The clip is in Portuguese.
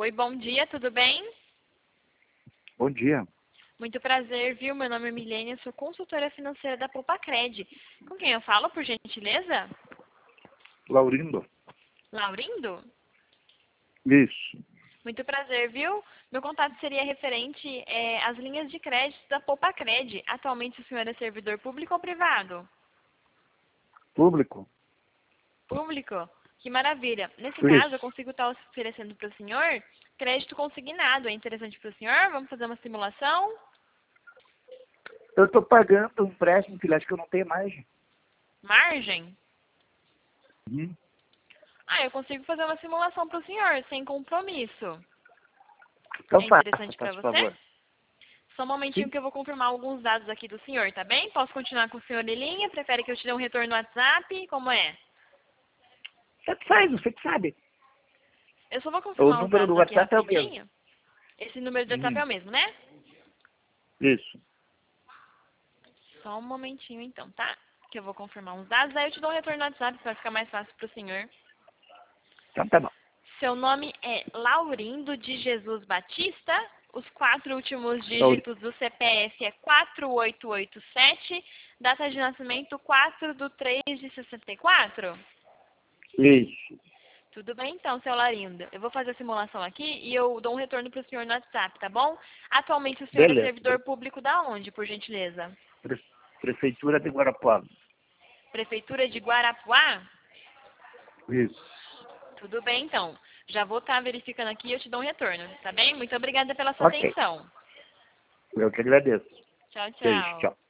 Oi, bom dia, tudo bem? Bom dia. Muito prazer, viu? Meu nome é Milênia, sou consultora financeira da Poupacred. Com quem eu falo, por gentileza? Laurindo? Laurindo? Isso. Muito prazer, viu? Meu contato seria referente às linhas de crédito da Poupacred. Atualmente o senhor é servidor público ou privado? Público? Público? Que maravilha. Nesse caso, eu Isso. consigo estar oferecendo para o senhor crédito consignado. É interessante para o senhor? Vamos fazer uma simulação? Eu estou pagando um empréstimo, filho, acho que eu não tenho mais. Margem? Uhum. Eu consigo fazer uma simulação para o senhor, sem compromisso. Então É faça, interessante para por você? favor. Só um momentinho Sim. que eu vou confirmar alguns dados aqui do senhor, tá bem? Posso continuar com o senhor em linha? Prefere que eu te dê um retorno no WhatsApp? Como é? Você que faz, você que sabe. Eu só vou O confirmar os número do dados aqui WhatsApp é o mesmo. rapidinho. Esse número de WhatsApp é Uhum. o mesmo, né? Isso. Só um momentinho então, tá? Que eu vou confirmar uns dados, aí eu te dou um retorno no WhatsApp para ficar mais fácil para o senhor. Então tá bom. Seu nome é Laurindo de Jesus Batista. Os 4 últimos Laurindo. dígitos do CPF é 4887. Data de nascimento 4/3/64. Isso. Tudo bem então, seu Laurindo. Eu vou fazer a simulação aqui e eu dou um retorno para o senhor no WhatsApp, tá bom? Atualmente o senhor é Beleza. servidor público da onde, por gentileza? Prefeitura de Guarapuava. Prefeitura de Guarapuá? Isso. Tudo bem então. Já vou estar verificando aqui e eu te dou um retorno, tá bem? Muito obrigada pela sua Ok. atenção. Eu que agradeço. Tchau, Beijo, tchau. tchau.